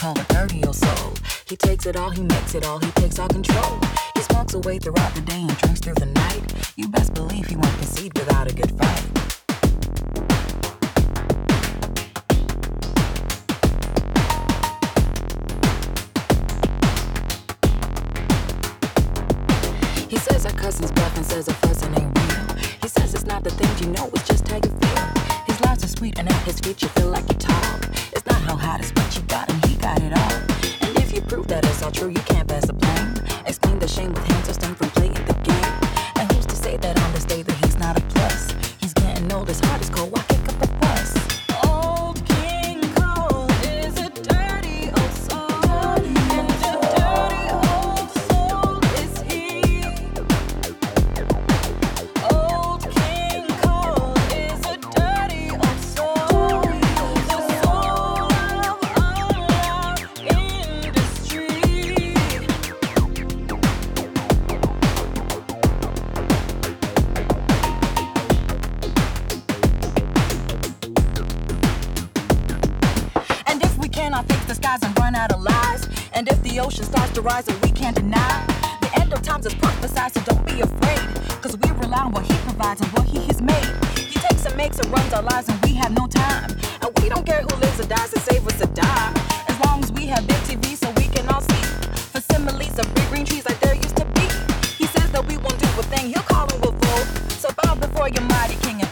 call it dirty or soul. He takes it all, he makes it all, he takes all control. He smokes away throughout the day and drinks through the night. You best believe he won't concede without a good fight. He says our cousin's bluff and says our fussing ain't real. He says it's not the things you know, it's just how you feel. His lines are sweet and at his feet you feel like you're tall. It's not how hot, it's what you got and he got it all. And if you prove that it's all true, you can't pass the blame. Explain the shame with hands or stem from playing the game. And who's to say that on this day that he's not a plus? He's getting old, his heart is cold, why kick up a fuss? Old King Cole is a dirty old soul, and a dirty old soul is he. Old King Cole is a dirty old soul, the soul of our industry. And if we cannot fix the skies and run out of lies, and if the ocean starts to rise and we can't deny, the end of times is prophesied, so don't be afraid, cause we rely on what he provides and what he has made. He takes and makes and runs our lives and we have no time, and we don't care who lives or dies to save us a dime, as long as we have big TV so we can all see facsimiles of big green trees like there used to be. He says that we won't do a thing, he'll call and we'll vote, so bow before your mighty king